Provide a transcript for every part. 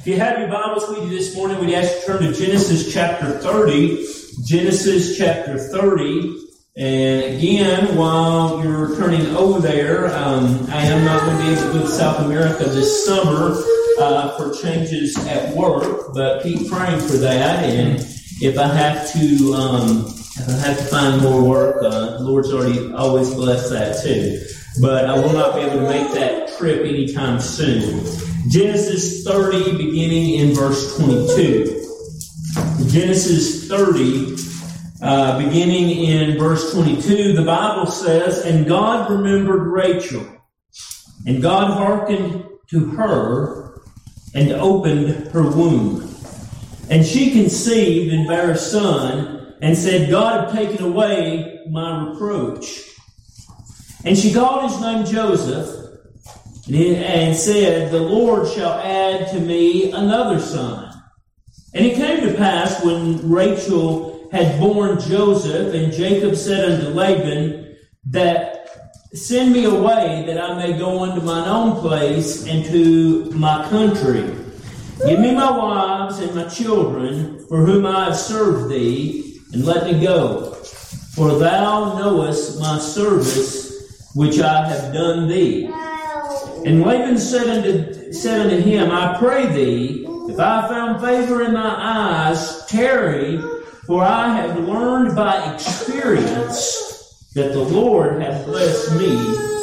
If you have your Bibles with you this morning, we'd ask you to turn to Genesis chapter 30. Genesis chapter 30. And again, while you're turning over there, I am not going to be able to go to South America this summer for changes at work, but keep praying for that. And if I have to find more work, the Lord's always blessed that too. But I will not be able to make that trip anytime soon. Genesis 30, beginning in verse 22. Genesis 30, beginning in verse 22, the Bible says, "And God remembered Rachel, and God hearkened to her, and opened her womb. And she conceived and bare a son, and said, God hath taken away my reproach. And she called his name Joseph, and said, The Lord shall add to me another son. And it came to pass, when Rachel had borne Joseph, and Jacob said unto Laban, that send me away, that I may go unto mine own place, and to my country. Give me my wives and my children, for whom I have served thee, and let me go. For thou knowest my service, which I have done thee. And Laban said unto him, I pray thee, if I have found favor in thy eyes, tarry, for I have learned by experience that the Lord hath blessed me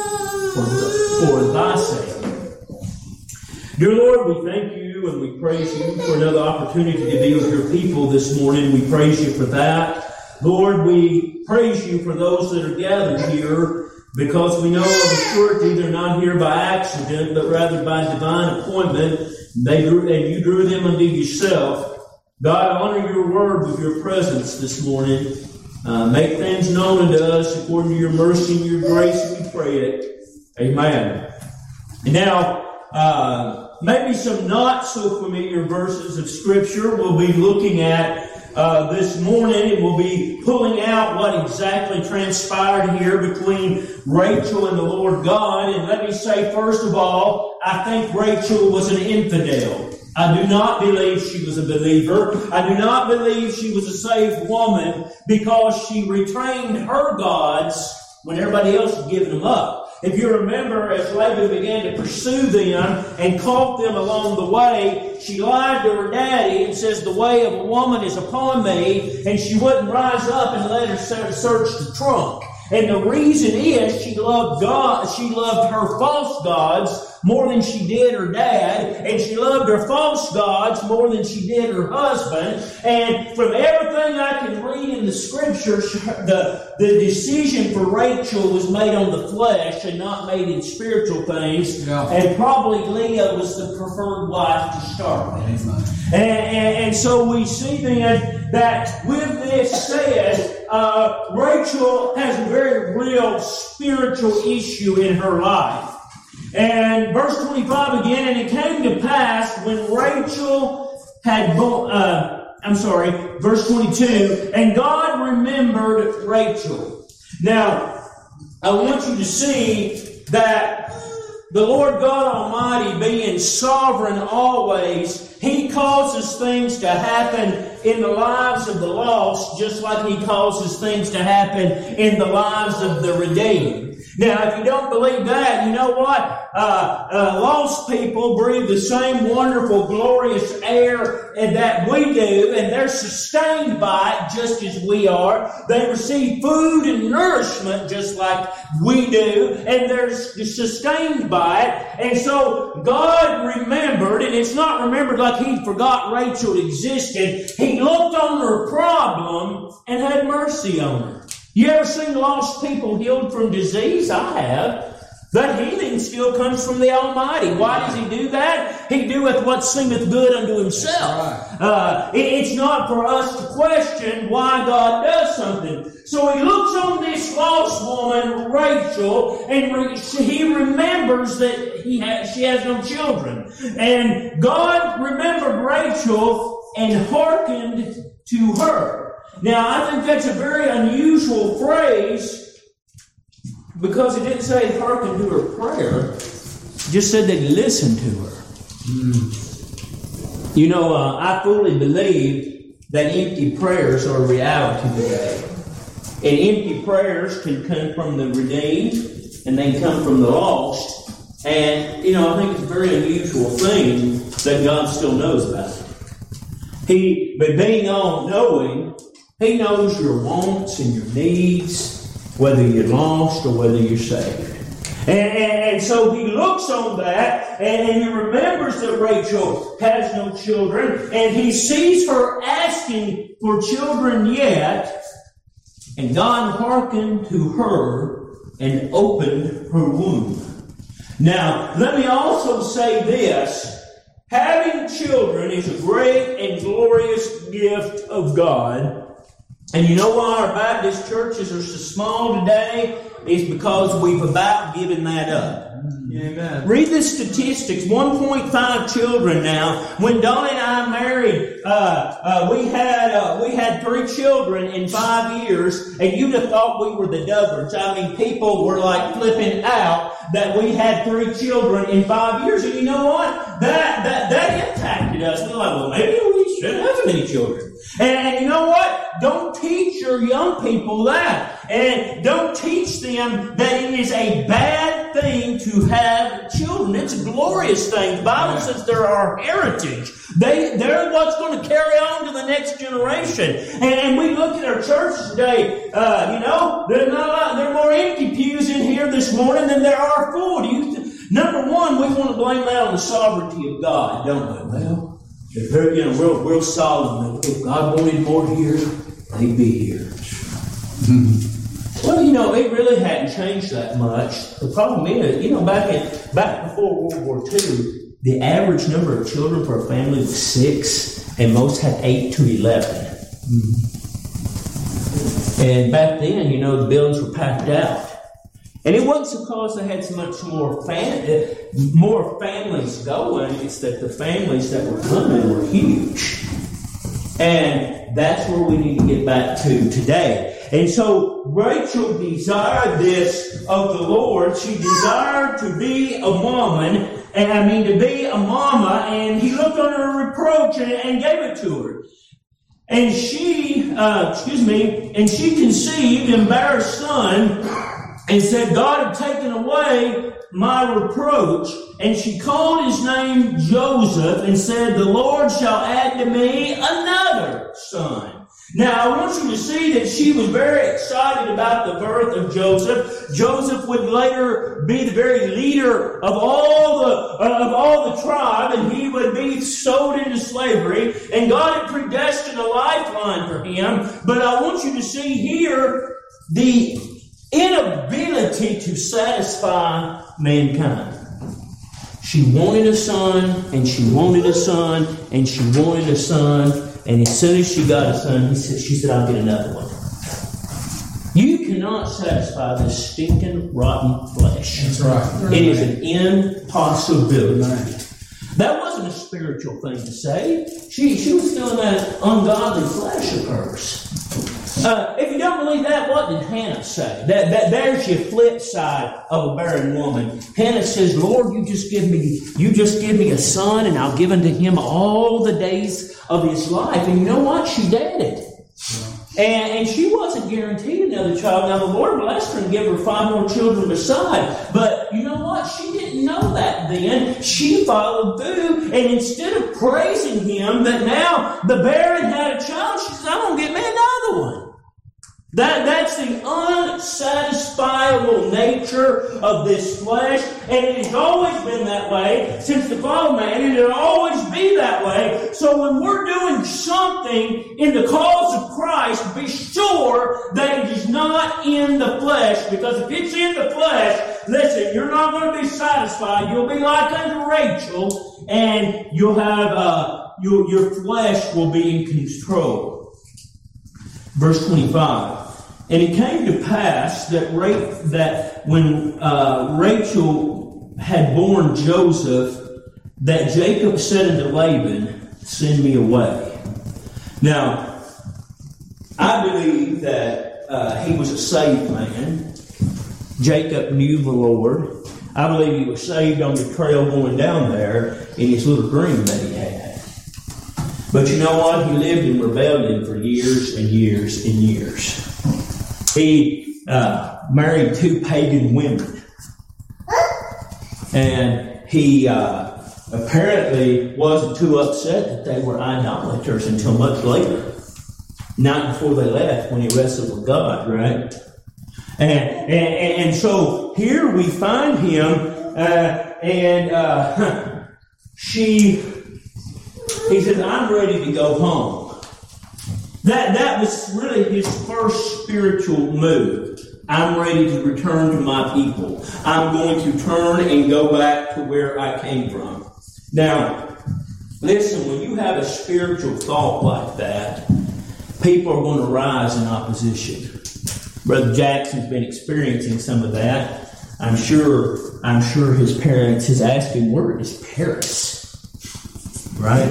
for thy sake. Dear Lord, we thank you and we praise you for another opportunity to be with your people this morning. We praise you for that. Lord, we praise you for those that are gathered here, because we know of a surety they're not here by accident, but rather by divine appointment. And you drew them unto yourself. God, honor your word with your presence this morning. Make things known unto us according to your mercy and your grace, we pray it. Amen. And now, maybe some not so familiar verses of Scripture we'll be looking at this morning, and we'll be pulling out what exactly transpired here between Rachel and the Lord God. And let me say, first of all, I think Rachel was an infidel. I do not believe she was a believer. I do not believe she was a saved woman, because she retained her gods when everybody else had given them up. If you remember, as Laban began to pursue them and caught them along the way, she lied to her daddy and says, the way of a woman is upon me, and she wouldn't rise up and let her search the trunk. And the reason is she loved God. She loved her false gods more than she did her dad, and she loved her false gods more than she did her husband. And from everything I can read in the Scriptures, the decision for Rachel was made on the flesh and not made in spiritual things. Yeah. And probably Leah was the preferred wife to start with. And so we see then that with this said, Rachel has a very real spiritual issue in her life. And verse 25 again, and it came to pass when Rachel had verse 22, and God remembered Rachel. Now, I want you to see that the Lord God Almighty, being sovereign always, He causes things to happen in the lives of the lost, just like He causes things to happen in the lives of the redeemed. Now, if you don't believe that, you know what? Lost people breathe the same wonderful, glorious air that we do, and they're sustained by it just as we are. They receive food and nourishment just like we do, and they're sustained by it. And so God remembered, and it's not remembered like He forgot Rachel existed. He looked on her problem and had mercy on her. You ever seen lost people healed from disease? I have. That healing still comes from the Almighty. Why does He do that? He doeth what seemeth good unto Himself. It's not for us to question why God does something. So He looks on this lost woman, Rachel, and He remembers that she has no children. And God remembered Rachel and hearkened to her. Now, I think that's a very unusual phrase, because it didn't say hearken to her prayer. It just said they listened to her. You know, I fully believe that empty prayers are a reality today. And empty prayers can come from the redeemed, and they can come from the lost. And, you know, I think it's a very unusual thing that God still knows about it. But being all-knowing, He knows your wants and your needs, whether you're lost or whether you're saved. And so He looks on that, and He remembers that Rachel has no children, and He sees her asking for children yet, and God hearkened to her and opened her womb. Now, let me also say this. Having children is a great and glorious gift of God. And you know why our Baptist churches are so small today? Is because we've about given that up. Amen. Read the statistics. 1.5 children now. When Don and I married, we had 3 children in 5 years, and you'd have thought we were the Duggards. I mean, people were like flipping out that we had 3 children in 5 years. And you know what? That impacted us. We're like, well, maybe we shouldn't have so many children. And you know what? Don't teach your young people that. And don't teach them that it is a bad thing to have children. It's a glorious thing. The Bible says they're our heritage. They're what's going to carry on to the next generation. And we look at our churches today, there are more empty pews in here this morning than there are full. Number one, we want to blame that on the sovereignty of God, don't we? Well, real solemn. If God wanted more here, they'd be here. Well, it really hadn't changed that much. The problem is, back before World War II, the average number of children for a family was 6, and most had 8 to 11. And back then, the buildings were packed out. And it wasn't because they had so much more families going. It's that the families that were coming were huge. And that's where we need to get back to today. And so Rachel desired this of the Lord. She desired to be a woman, to be a mama, and He looked on her reproach and gave it to her. And she conceived and bare a son, and said, God had taken away my reproach. And she called his name Joseph and said, the Lord shall add to me another son. Now, I want you to see that she was very excited about the birth of Joseph. Joseph would later be the very leader of all the tribe, and he would be sold into slavery. And God had predestined a lifeline for him. But I want you to see here the inability to satisfy mankind. She wanted a son, and she wanted a son, and she wanted a son, and as soon as she got a son, she said, I'll get another one. You cannot satisfy this stinking, rotten flesh. That's right. It is an impossibility. That wasn't a spiritual thing to say. She was feeling that ungodly flesh of hers. If you don't believe that, what did Hannah say? There's your flip side of a barren woman. Hannah says, Lord, you just give me a son, and I'll give unto him all the days of his life. And you know what? She did it. And she wasn't guaranteed another child. Now, the Lord blessed her and gave her 5 more children beside. But you know what? She didn't know that then. She followed through, and instead of praising Him that now the barren had a child, she said, I'm going to get me another one. That's the unsatisfiable nature of this flesh, and it has always been that way since the fall of man, and it'll always be that way. So when we're doing something in the cause of Christ, be sure that it is not in the flesh, because if it's in the flesh, listen, you're not going to be satisfied. You'll be like unto Rachel, and you'll have your flesh will be in control. Verse 25. And it came to pass that when Rachel had born Joseph, that Jacob said unto Laban, send me away. Now, I believe that he was a saved man. Jacob knew the Lord. I believe he was saved on the trail going down there in his little dream that he had. But you know what? He lived in rebellion for years and years and years. He married 2 pagan women. And he apparently wasn't too upset that they were idolaters until much later. Not before they left, when he wrestled with God, right? And so here we find him, he says, I'm ready to go home. That was really his first spiritual move. I'm ready to return to my people. I'm going to turn and go back to where I came from. Now, listen, when you have a spiritual thought like that, people are going to rise in opposition. Brother Jackson's been experiencing some of that. I'm sure his parents is asking, where is Paris? Right?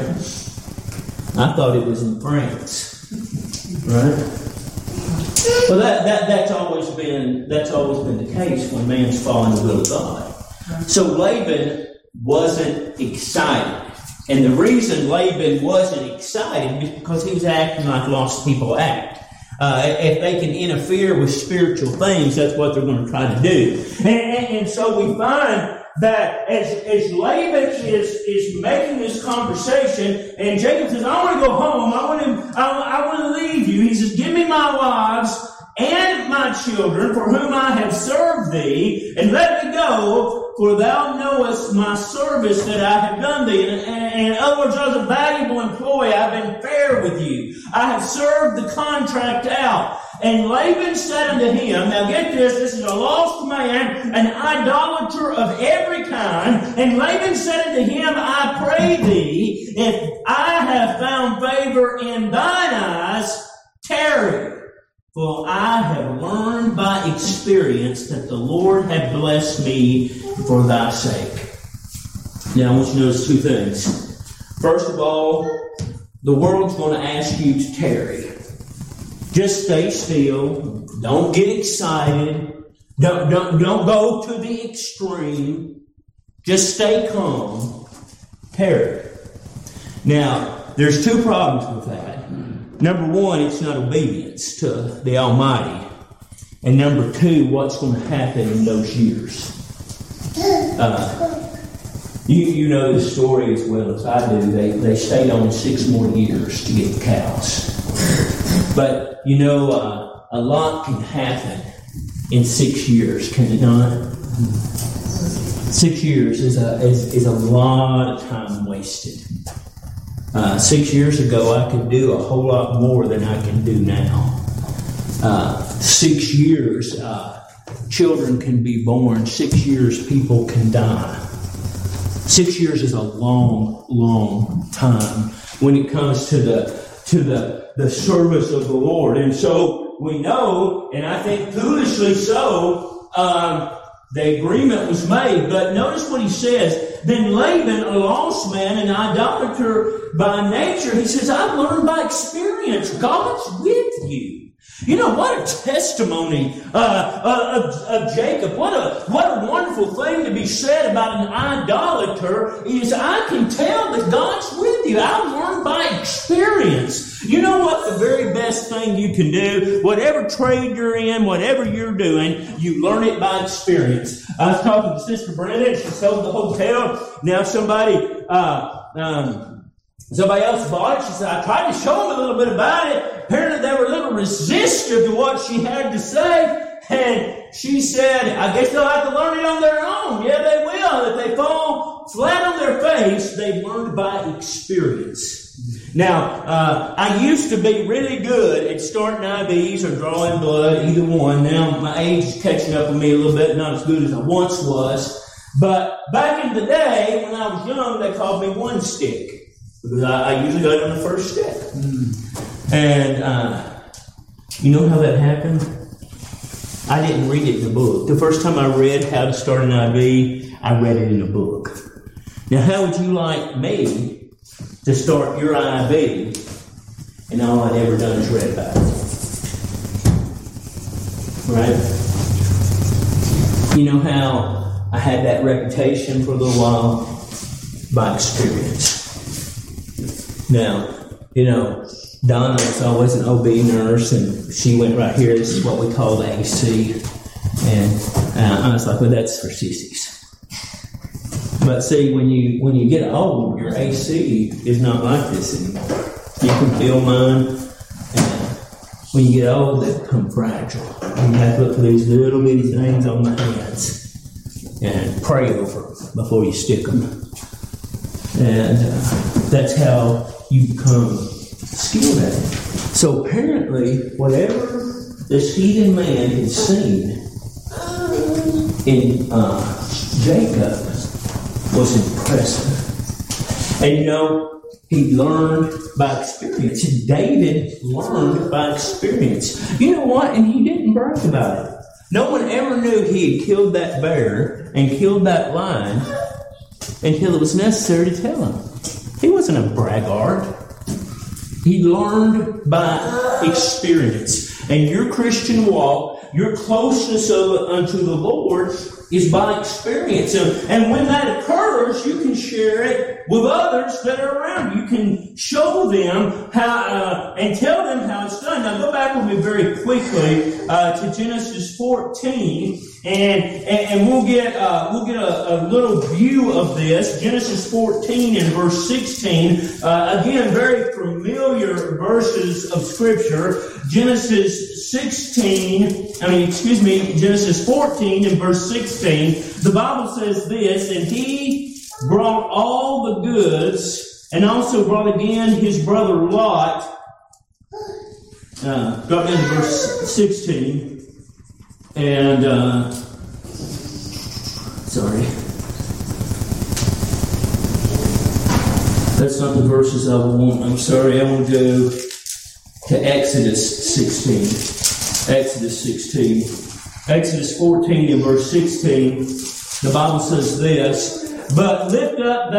I thought it was in France. Right? Well, that's always been the case when man's following the will of God. So Laban wasn't excited. And the reason Laban wasn't excited is because he was acting like lost people act. If they can interfere with spiritual things, that's what they're going to try to do. And so we find that as Laban is making this conversation, and Jacob says, I want to go home. I want to leave you. He says, give me my wives and my children, for whom I have served thee, and let me go, for thou knowest my service that I have done thee. And in other words, I was a valuable employee. I've been fair with you. I have served the contract out. And Laban said unto him, now get this is a lost man, an idolater of every kind. And Laban said unto him, I pray thee, if I have found favor in thine eyes, tarry. For I have learned by experience that the Lord hath blessed me for thy sake. Now I want you to notice 2 things. First of all, the world's going to ask you to tarry. Just stay still. Don't get excited. Don't go to the extreme. Just stay calm. Tarry. Now, there's 2 problems with that. Number 1, it's not obedience to the Almighty. And number 2, what's going to happen in those years? You know the story as well as I do. They stayed on 6 more years to get the cows. But, you know, a lot can happen in 6 years, can it not? 6 years is a lot of time wasted. 6 years ago, I could do a whole lot more than I can do now. 6 years, children can be born. 6 years, people can die. 6 years is a long, long time when it comes to the service of the Lord. And so we know, and I think foolishly so, the agreement was made. But notice what he says. Then Laban, a lost man, an idolater by nature, he says, I've learned by experience. God's with you. You know, what a testimony of Jacob. What a wonderful thing to be said about an idolater is I can tell that God's with you. I've learned by experience. You know what the very best thing you can do? Whatever trade you're in, whatever you're doing, you learn it by experience. I was talking to Sister Brenda, and she sold the hotel. Now somebody else bought it. She said, I tried to show them a little bit about it. Apparently they were a little resistive to what she had to say. And she said, I guess they'll have to learn it on their own. Yeah, they will. If they fall flat on their face, they've learned by experience. Now, I used to be really good at starting IVs or drawing blood, either one. Now my age is catching up with me a little bit, not as good as I once was. But back in the day, when I was young, they called me one stick. Because I usually got it on the first stick. And you know how that happened? I didn't read it in a book. The first time I read how to start an IV, I read it in a book. Now, how would you like me to start your IV and all I'd ever done is read about it? Right? You know how I had that reputation for a little while? By experience. Now, Donna was always an OB nurse, and she went right here. This is what we call the AC. And I was like, well, that's for sissies. But see, when you get old, your AC is not like this anymore. You can feel mine. And when you get old, they become fragile. And you have to look for these little bitty things on the hands and pray over them before you stick them. And that's how you become skilled at it. So apparently, whatever this heathen man had seen in Jacob was impressive. And he learned by experience. And David learned by experience. You know what? And he didn't brag about it. No one ever knew he had killed that bear and killed that lion until it was necessary to tell him. He wasn't a braggart. He learned by experience. And your Christian walk, your closeness unto the Lord is by experience. And when that occurs, you can share it with others that are around you. You can show them how and tell them how it's done. Now go back with me very quickly to Genesis 14, and we'll get a little view of this. Genesis 14 and verse 16. Again, very familiar verses of Scripture. Genesis 14 and verse 16, the Bible says this, and he brought all the goods, and also brought again his brother Lot. Drop down to verse 16, and, sorry. That's not the verses I want. I'm sorry, I want to go to Exodus 16. Exodus 16. Exodus 14 and verse 16. The Bible says this, But lift up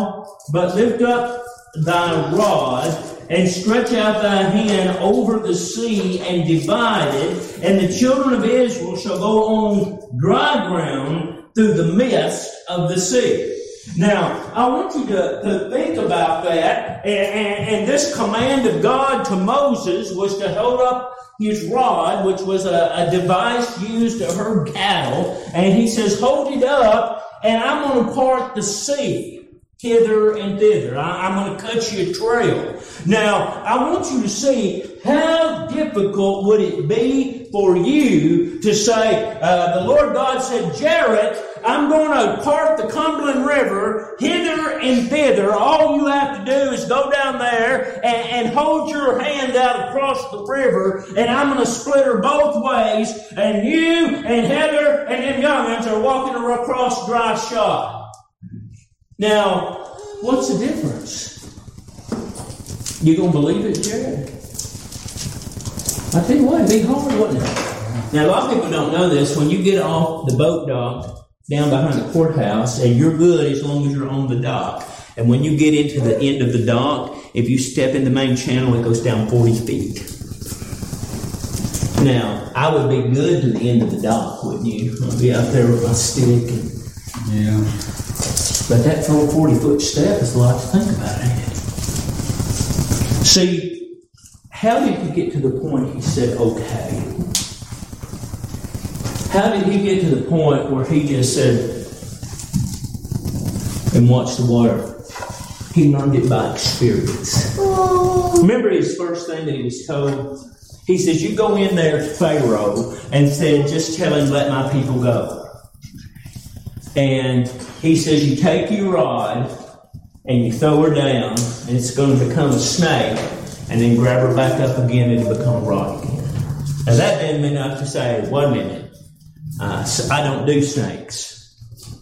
thy rod, and stretch out thy hand over the sea, and divide it, and the children of Israel shall go on dry ground through the midst of the sea. Now, I want you to think about that, and this command of God to Moses was to hold up his rod, which was a device used to herd cattle, and he says, hold it up, and I'm going to part the sea hither and thither. I'm going to cut you a trail. Now, I want you to see how difficult would it be for you to say, the Lord God said, Jarrett, I'm going to part the Cumberland River hither and thither. All you have to do is go down there and hold your hand out across the river, and I'm going to split her both ways, and you and Heather and them young'uns are walking across dry shod. Now, what's the difference? You going to believe it, Jared? I tell you what, it'd be hard, wouldn't it? Now, a lot of people don't know this. When you get off the boat dock down behind the courthouse, and you're good as long as you're on the dock. And when you get into the end of the dock, if you step in the main channel, it goes down 40 feet. Now, I would be good to the end of the dock, wouldn't you? I'd be out there with my stick. Yeah. But that 40-foot step is a lot to think about, ain't it? See, how did he get to the point he said, okay? How did he get to the point where he just said, and watched the water? He learned it by experience. Remember his first thing that he was told? He says, you go in there to Pharaoh and said, just tell him, let my people go. And he says, you take your rod and you throw her down, and it's going to become a snake, and then grab her back up again and it'll become a rod again. Now that didn't mean enough to say, 1 minute. I don't do snakes.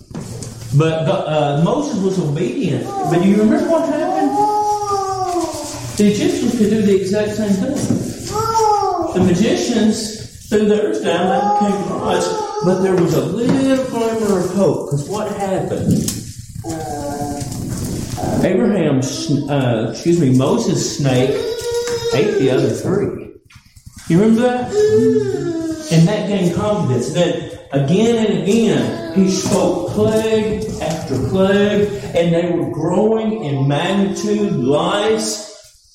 But Moses was obedient. But do you remember what happened? The Egyptians could do the exact same thing. The magicians threw theirs down, they became rods. But there was a little glimmer of hope. Because what happened? Moses' snake ate the other three. You remember that? And that gained confidence. Then again and again, he spoke plague after plague, and they were growing in magnitude. Lice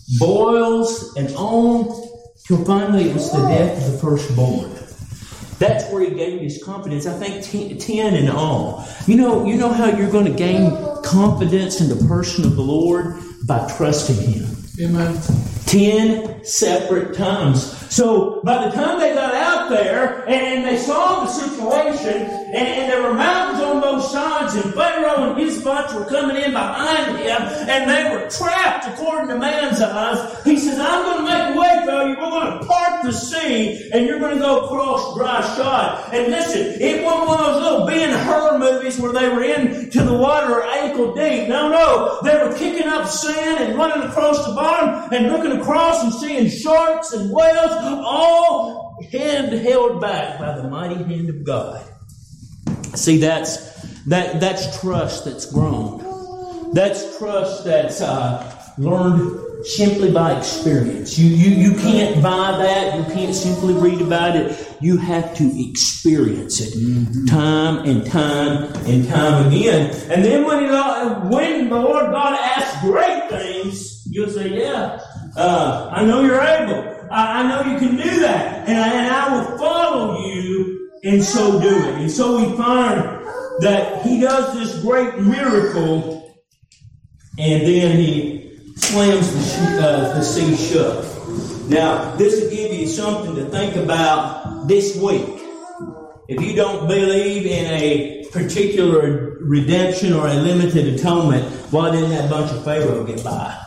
boils and on till finally it was the death of the firstborn. That's where he gained his confidence. I think 10 in all. You know how you're going to gain confidence in the person of the Lord? By trusting Him. Amen. 10 separate times. So by the time they got out there and they saw the situation, and there were mountains on both sides, and Pharaoh and his bunch were coming in behind him, and they were trapped according to man's eyes, he says, I'm going to make a way for you. We're going to part the sea, and you're going to go across dry shod. And listen, it wasn't one of those little Ben-Hur movies where they were into the water ankle deep. No. They were kicking up sand and running across the bottom and looking across and seeing sharks and whales, all held back by the mighty hand of God. See, that's trust that's grown. That's trust that's learned simply by experience. You can't buy that. You can't simply read about it. You have to experience it time and time and time again. And then when the Lord God asks great things, you'll say, yeah, I know you're able. I know you can do that. And I will follow you in so doing. And so we find that He does this great miracle, and then He slams the sea shut. Now, this will give you something to think about this week. If you don't believe in a particular redemption or a limited atonement, why didn't that bunch of Pharaoh get by?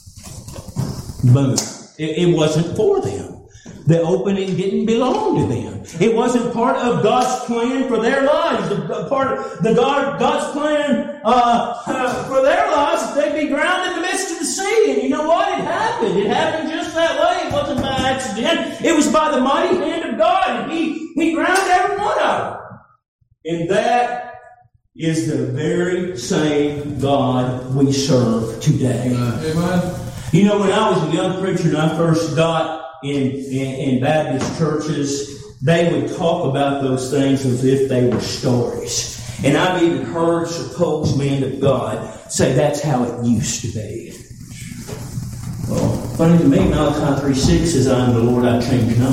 Boom. It wasn't for them. The opening didn't belong to them. It wasn't part of God's plan for their lives. God's plan for their lives that they'd be drowned in the midst of the sea. And you know what? It happened. It happened just that way. It wasn't by accident. It was by the mighty hand of God. And He drowned every one of them. And that is the very same God we serve today. Amen. You know, when I was a young preacher and I first got in Baptist churches, they would talk about those things as if they were stories. And I've even heard supposed men of God say that's how it used to be. Well, funny to me, Malachi 3:6 says, I am the Lord, I change not.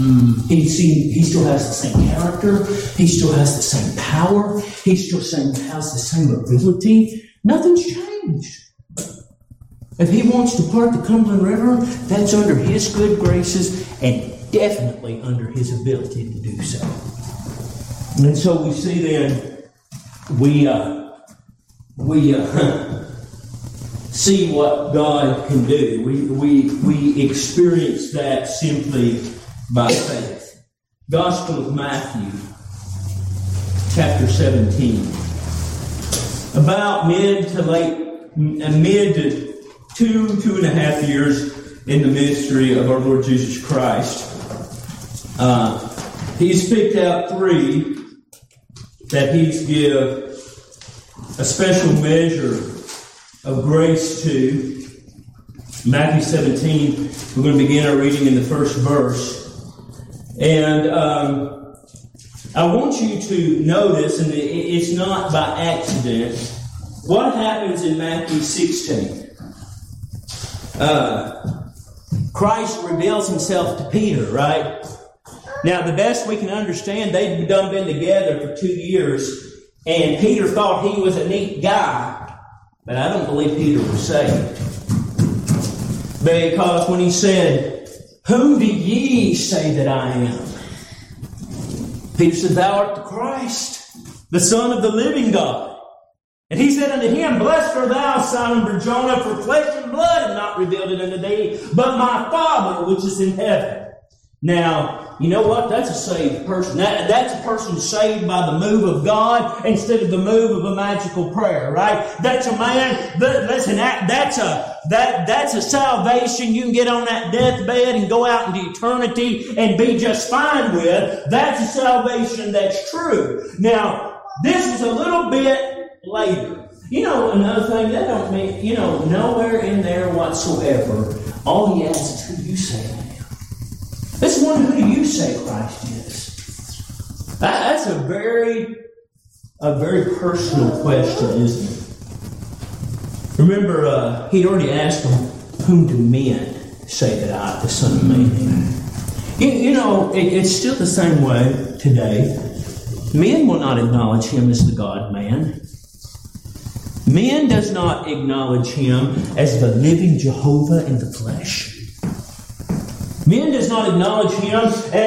He still has the same character. He still has the same power. He still has the same ability. Nothing's changed. If He wants to part the Cumberland River, that's under His good graces and definitely under His ability to do so. And so we see then, we see what God can do. We experience that simply by faith. Gospel of Matthew, chapter 17. About mid to 2.5 years in the ministry of our Lord Jesus Christ, He's picked out 3 that He's give a special measure of grace to. Matthew 17, we're going to begin our reading in the first verse. And I want you to notice, and it's not by accident, what happens in Matthew 16. Christ reveals Himself to Peter, right? Now, the best we can understand, they'd done been together for 2 years, and Peter thought he was a neat guy, but I don't believe Peter was saved. Because when he said, whom do ye say that I am? Peter said, thou art the Christ, the Son of the living God. And He said unto him, blessed art thou, Simon Bar-Jonah, for flesh and blood have not revealed it unto thee, but my Father which is in heaven. Now, you know what? That's a saved person. That's a person saved by the move of God instead of the move of a magical prayer, right? That's a man. Listen, that's a salvation you can get on that deathbed and go out into eternity and be just fine with. That's a salvation that's true. Now, this is a little bit later. You know, another thing, that don't mean, nowhere in there whatsoever. All He asks is, who do you say I am? This one, who do you say Christ is? That's a very personal question, isn't it? Remember, He'd already asked them whom do men say that I, the Son of Man, am? You know, it's still the same way today. Men will not acknowledge him as the God-man. Men does not acknowledge him as the living Jehovah in the flesh. Men does not acknowledge him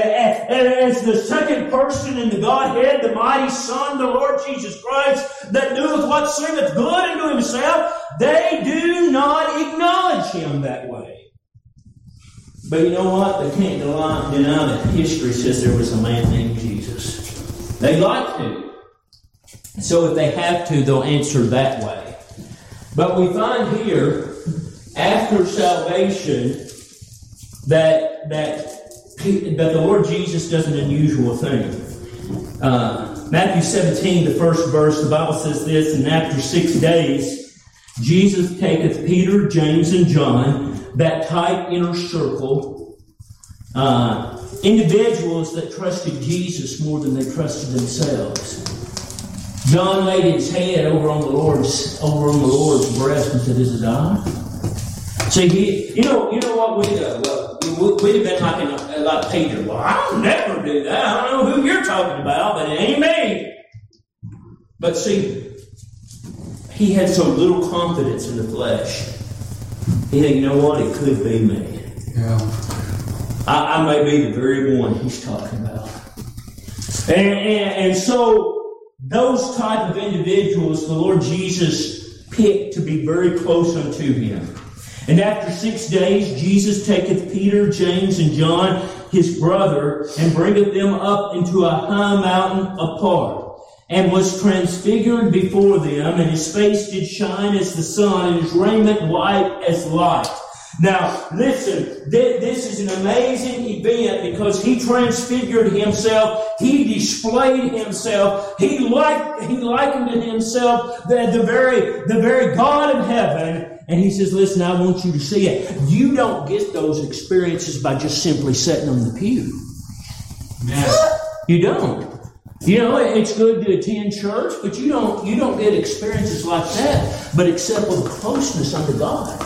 as the second person in the Godhead, the mighty Son, the Lord Jesus Christ, that doeth what seemeth good unto himself. They do not acknowledge him that way. But you know what? They can't deny that history says there was a man named Jesus. They like to. So if they have to, they'll answer that way. But we find here, after salvation, that the Lord Jesus does an unusual thing. Matthew 17, the first verse, the Bible says this, and after 6 days, Jesus taketh Peter, James, and John, that tight inner circle, individuals that trusted Jesus more than they trusted themselves. John laid his head over on the Lord's breast and said, "Is it I?" See, you know what we'd have been like Peter. Well, I'll never do that. I don't know who you're talking about, but it ain't me. But see, he had so little confidence in the flesh. He said, you know what? It could be me. Yeah. I may be the very one he's talking about. And so those type of individuals the Lord Jesus picked to be very close unto him. And after 6 days, Jesus taketh Peter, James, and John, his brother, and bringeth them up into a high mountain apart, and was transfigured before them, and his face did shine as the sun, and his raiment white as light. Now, listen, this is an amazing event because he transfigured himself. He displayed himself. He likened to himself the very God of heaven. And he says, listen, I want you to see it. You don't get those experiences by just simply sitting on the pew. No. You don't. You know, it's good to attend church, but you don't get experiences like that, but except with closeness unto God.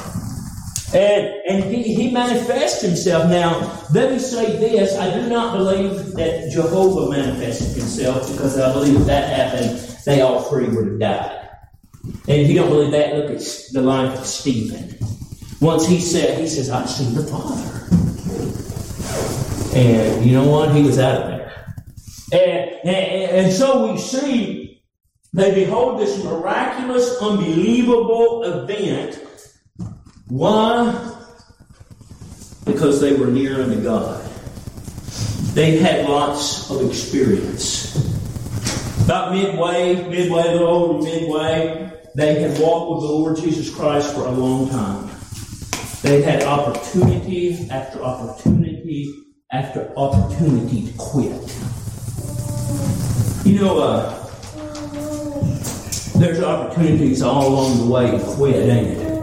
And he manifests himself. Now, let me say this. I do not believe that Jehovah manifested himself, because I believe if that happened, they all three would have died. And if you don't believe that, look at the life of Stephen. Once he says, I've seen the Father. And you know what? He was out of there. And so we see, they behold this miraculous, unbelievable event. Why? Because they were near unto God. They had lots of experience. About midway, they had walked with the Lord Jesus Christ for a long time. They had opportunity after opportunity after opportunity to quit. You know, there's opportunities all along the way to quit, ain't it?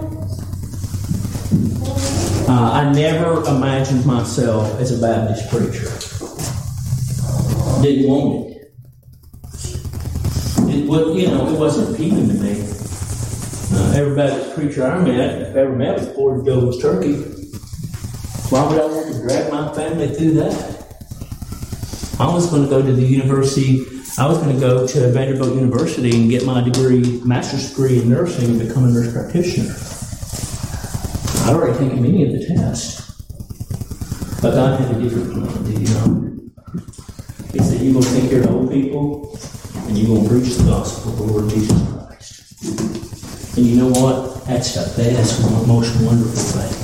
I never imagined myself as a Baptist preacher. Didn't want it. It wasn't appealing to me. Every Baptist preacher I ever met was Ford Gold's Turkey. Why would I want to drag my family through that? I was going to go to the university. I was going to go to Vanderbilt University and get my master's degree in nursing and become a nurse practitioner. I'd already taken many of the tests. But God had a different plan, did you know? He said, you're going to take care of old people, and you're going to preach the gospel of the Lord Jesus Christ. And you know what? That's the best, most wonderful thing.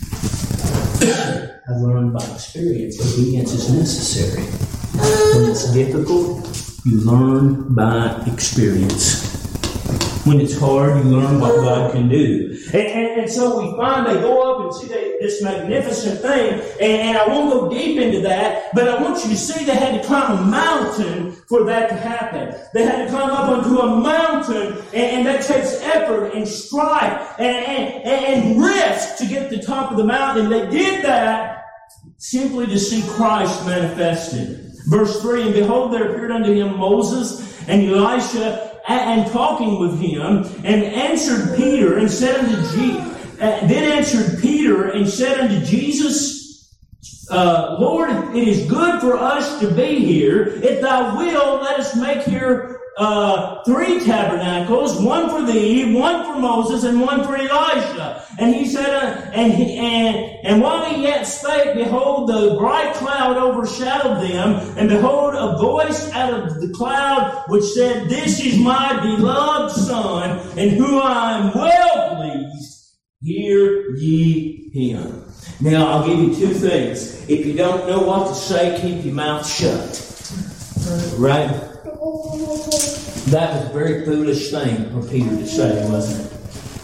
I've learned by experience, obedience is necessary. When it's difficult, you learn by experience. When it's hard, you learn what God can do. And so we find they go up and see this magnificent thing. And I won't go deep into that, but I want you to see they had to climb a mountain for that to happen. They had to climb up onto a mountain, and that takes effort and strife and risk to get to the top of the mountain. They did that simply to see Christ manifested. Verse 3, and behold, there appeared unto him Moses and Elisha, and talking with him, and answered Peter, and said unto Then answered Peter and said unto Jesus, Lord, it is good for us to be here. If thou wilt, let us make here 3 tabernacles, one for thee, one for Moses, and one for Elijah. And he said, and while he yet spake, behold, the bright cloud overshadowed them, and behold, a voice out of the cloud which said, This is my beloved Son, in whom I am well pleased. Hear ye him. Now, I'll give you 2 things. If you don't know what to say, keep your mouth shut. Right? That was a very foolish thing for Peter to say, wasn't it?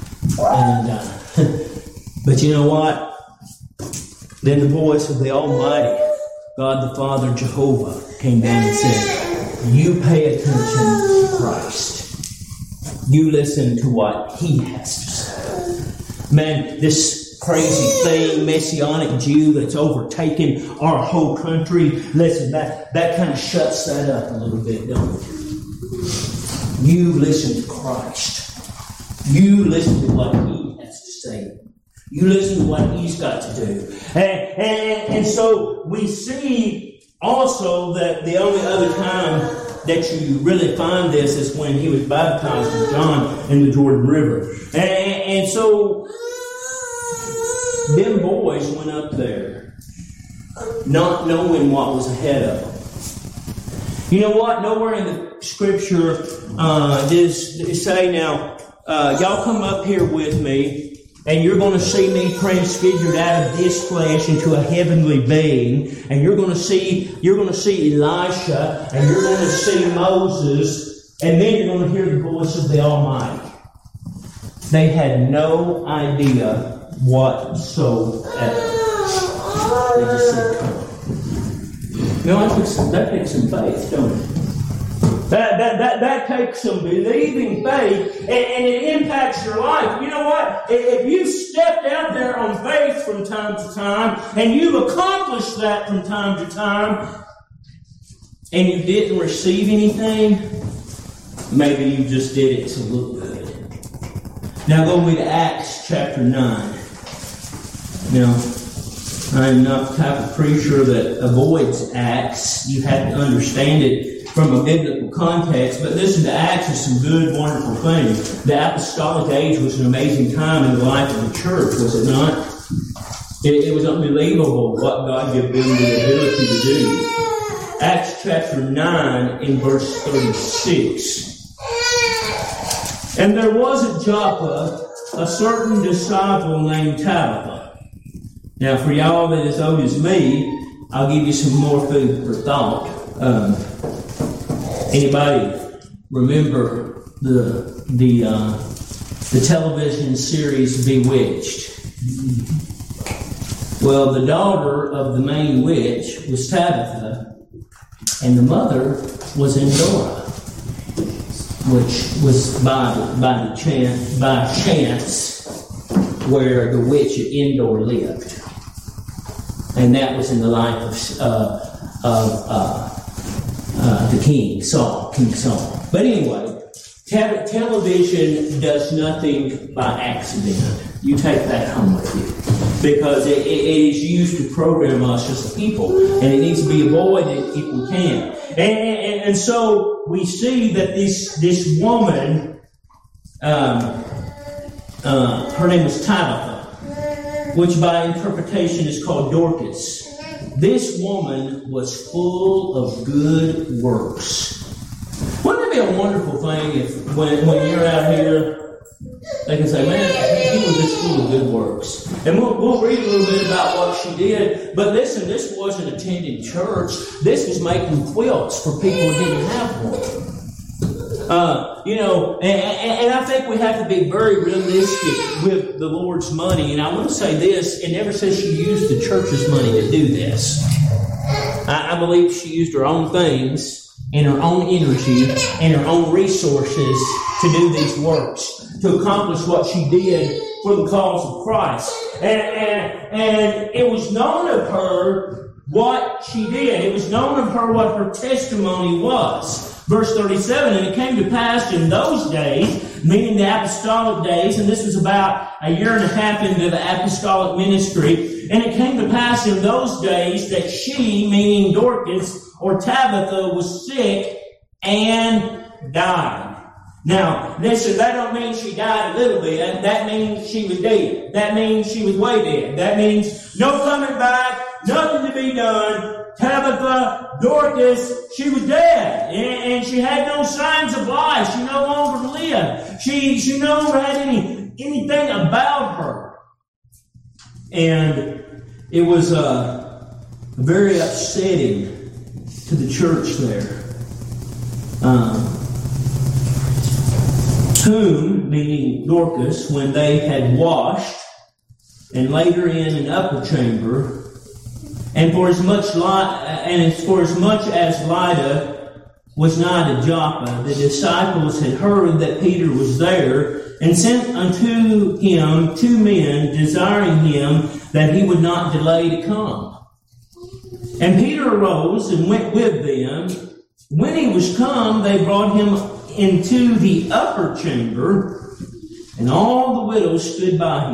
And, but you know what? Then the voice of the Almighty, God the Father, Jehovah, came down and said, You pay attention to Christ. You listen to what He has to say. Man, this crazy thing, Messianic Jew that's overtaken our whole country. Listen, that kind of shuts that up a little bit, don't it? You listen to Christ. You listen to what He has to say. You listen to what He's got to do. And so we see also that the only other time that you really find this is when He was baptized with John in the Jordan River. And so them boys went up there not knowing what was ahead of them. You know what? Nowhere in the Scripture does it say, now, y'all come up here with me, and you're going to see me transfigured out of this flesh into a heavenly being, and you're going to see Elisha, and you're going to see Moses, and then you're going to hear the voice of the Almighty. They had no idea whatsoever. They just said, come on. You know, that takes some faith, don't it? That takes some believing faith, and it impacts your life. You know what? If you've stepped out there on faith from time to time, and you've accomplished that from time to time, and you didn't receive anything, maybe you just did it to look good. Now go with Acts chapter 9. Now, I'm not the type of preacher that avoids Acts. You have to understand it from a biblical context. But listen, to Acts is some good, wonderful things. The apostolic age was an amazing time in the life of the church, was it not? It was unbelievable what God gave them the ability to do. Acts chapter 9 in verse 36. And there was at Joppa a certain disciple named Tabitha. Now, for y'all that is old as me, I'll give you some more food for thought. Anybody remember the television series Bewitched? Well, the daughter of the main witch was Tabitha, and the mother was Endora, which was by chance where the witch at Endor lived. And that was in the life of the King Saul. But anyway, television does nothing by accident. You take that home with you. Because it is used to program us as a people. And it needs to be avoided if we can. And so we see that this woman, her name was Tabitha, which by interpretation is called Dorcas. This woman was full of good works. Wouldn't it be a wonderful thing if when you're out here, they can say, man, he was just full of good works. And we'll read a little bit about what she did. But listen, this wasn't attending church. This was making quilts for people who didn't have one. And I think we have to be very realistic with the Lord's money. And I want to say this, it never says she used the church's money to do this. I believe she used her own things and her own energy and her own resources to do these works, to accomplish what she did for the cause of Christ. And it was known of her what she did. It was known of her what her testimony was. Verse 37, and it came to pass in those days, meaning the apostolic days, and this was about a year and a half into the apostolic ministry, and it came to pass in those days that she, meaning Dorcas, or Tabitha, was sick and died. Now, listen, that don't mean she died a little bit. That means she was dead. That means she was way dead. That means no coming back, nothing to be done. Tabitha, Dorcas, she was dead. And she had no signs of life. She no longer lived. She no longer had anything about her. And it was very upsetting to the church there. Whom, meaning Dorcas, when they had washed and laid her in an upper chamber, and for as much as Lydda was not at Joppa, the disciples had heard that Peter was there, and sent unto him 2 men, desiring him that he would not delay to come. And Peter arose and went with them. When he was come, they brought him into the upper chamber, and all the widows stood by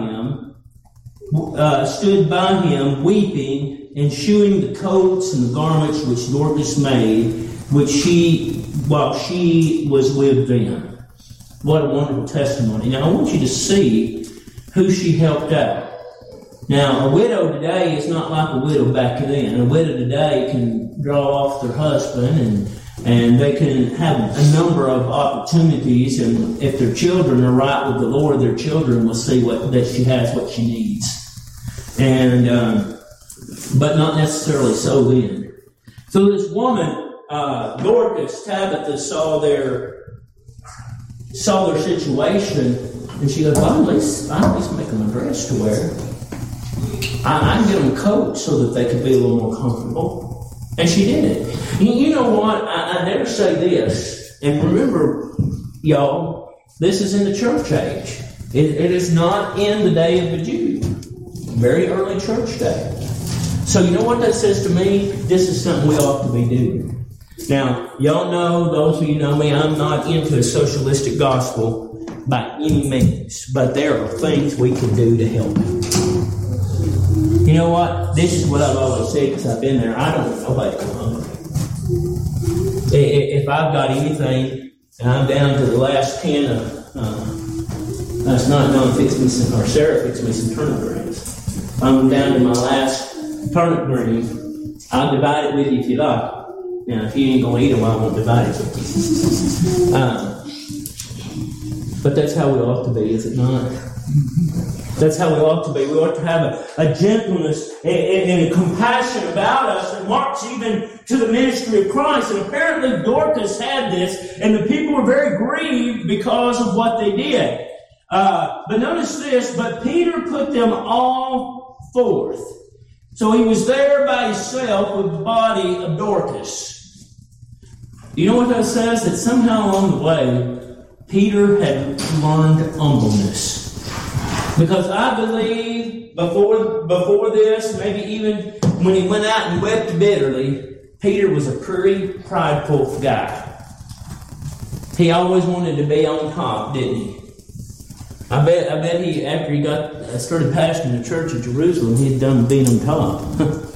him, weeping and shewing the coats and the garments which Dorcas made, while she was with them. What a wonderful testimony. Now I want you to see who she helped out. Now, a widow today is not like a widow back then. A widow today can draw off their husband and they can have a number of opportunities, and if their children are right with the Lord, their children will see that she has what she needs. And but not necessarily so then. So this woman, Dorcas, Tabitha, saw their situation, and she goes, well, at least make them a dress to wear. I can get them a coat so that they could be a little more comfortable. And she did it. You know what? I never say this. And remember, y'all, this is in the church age. It is not in the day of the Jew. Very early church day. So you know what that says to me? This is something we ought to be doing. Now, y'all know, those of you know me, I'm not into a socialistic gospel by any means. But there are things we can do to help. You know what? This is what I've always said because I've been there. I don't want nobody to go hungry. If I've got anything and I'm down to the last can of last night, no, Sarah fixed me some turnip greens. I'm down to my last turnip green. I'll divide it with you if you like. Now, if you ain't going to eat them, I won't divide it with you. But that's how we ought to be, is it not? That's how we ought to be. We ought to have a gentleness and a compassion about us that marks even to the ministry of Christ. And apparently Dorcas had this, and the people were very grieved because of what they did. But notice this, but Peter put them all forth. So he was there by himself with the body of Dorcas. You know what that says? That somehow along the way, Peter had learned humbleness. Because I believe before this, maybe even when he went out and wept bitterly, Peter was a pretty prideful guy. He always wanted to be on top, didn't he? I bet he, after he started pastoring the church in Jerusalem, he had done being on top.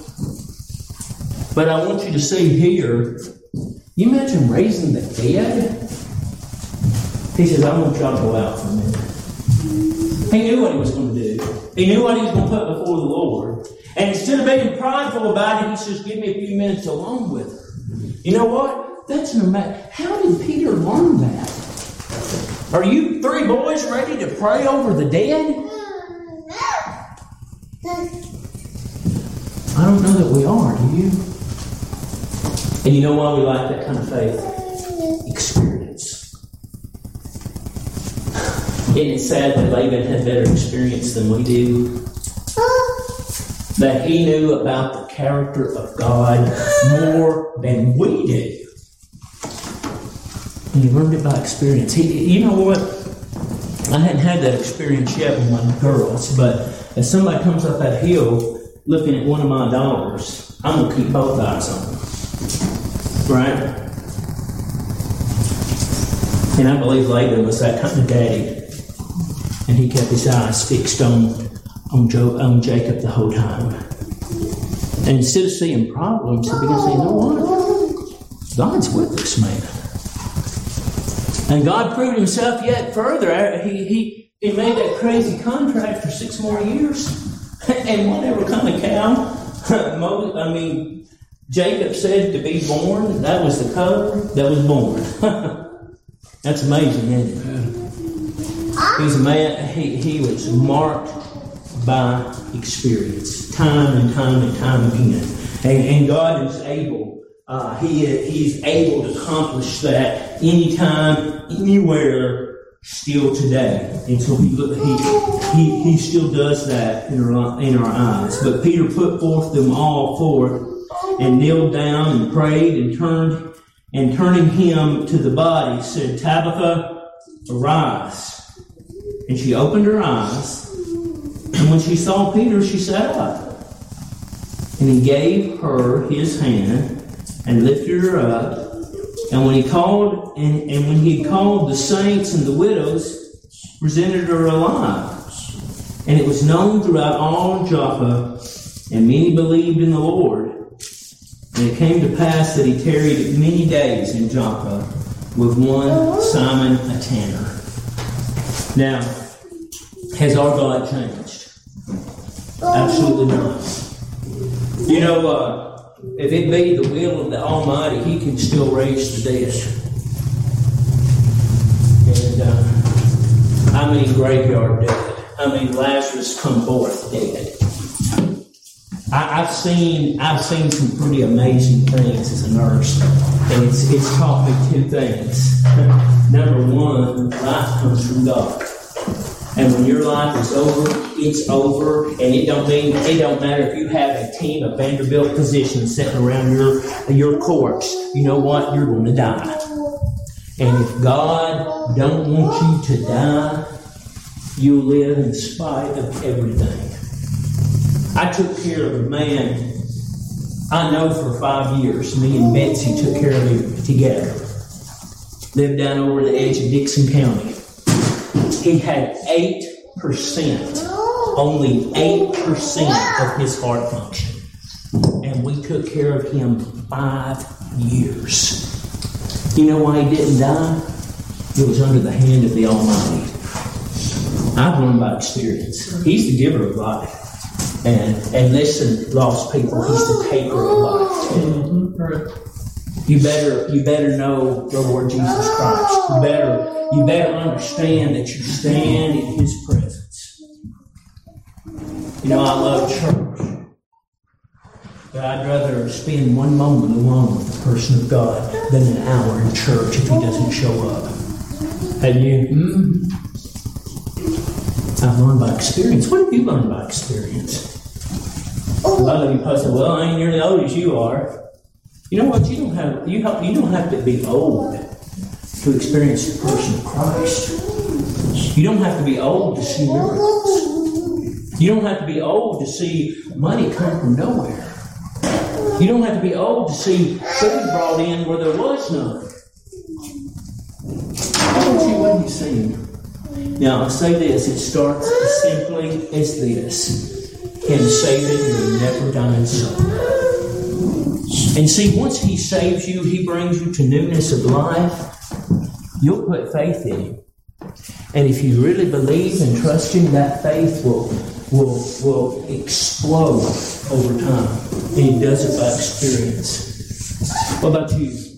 But I want you to see here, you imagine raising the dead? He says, I want y'all to go out for a minute. He knew what he was going to do. He knew what he was going to put before the Lord. And instead of being prideful about it, he says, give me a few minutes alone with her. You know what? That's an amazing. How did Peter learn that? Are you 3 boys ready to pray over the dead? I don't know that we are, do you? And you know why we like that kind of faith? Experience. Isn't it sad that Laban had better experience than we do? That he knew about the character of God more than we do. And he learned it by experience. You know what? I hadn't had that experience yet with my girls, but if somebody comes up that hill looking at one of my daughters, I'm going to keep both eyes on them. Right? And I believe Laban was that kind of daddy. And he kept his eyes fixed on Jacob the whole time. And instead of seeing problems, he began to say, you know what? God's with us, man. And God proved himself yet further. He made that crazy contract for 6 more years. And whatever kind of cow, Jacob said to be born, that was the color that was born. That's amazing, isn't it? He's a man, he was marked by experience, time and time again. And God is able, he's able to accomplish that anytime, anywhere, still today. And so he still does that in our eyes. But Peter put forth them all forth and kneeled down and prayed and turning him to the body said, Tabitha, arise. And she opened her eyes, and when she saw Peter, she sat up. And he gave her his hand and lifted her up. And when he called, and when he had called the saints and the widows, presented her alive. And it was known throughout all Joppa, and many believed in the Lord. And it came to pass that he tarried many days in Joppa with one Simon a tanner. Now, has our God changed? Absolutely not. You know, if it be the will of the Almighty, He can still raise the dead. And graveyard dead. Lazarus come forth dead. I've seen some pretty amazing things as a nurse, and it's taught me 2 things. Number 1, life comes from God, and when your life is over, it's over, and it don't matter if you have a team of Vanderbilt physicians sitting around your corpse. You know what? You're going to die, and if God don't want you to die, you'll live in spite of everything. I took care of a man I know for 5 years. Me and Betsy took care of him together. Lived down over the edge of Dixon County. He had 8%, only 8% of his heart function. And we took care of him 5 years. You know why he didn't die? It was under the hand of the Almighty. I've learned by experience. He's the giver of life. And listen, lost people, He's the taker of life too. You better know the Lord Jesus Christ. You better understand that you stand in His presence. You know, I love church, but I'd rather spend 1 moment alone with the person of God than an hour in church if He doesn't show up. Have you? I've learned by experience. What have you learned by experience? A lot of you probably say, well, I ain't nearly old as you are. You know what? You don't have to be old to experience the person of Christ. You don't have to be old to see miracles. You don't have to be old to see money come from nowhere. You don't have to be old to see food brought in where there was none. Why don't you when you see? Now, I'll say this. It starts as simply as this. Him saving your never dying soul. And see, once He saves you, He brings you to newness of life, you'll put faith in Him. And if you really believe and trust Him, that faith will explode over time. And He does it by experience. What about you?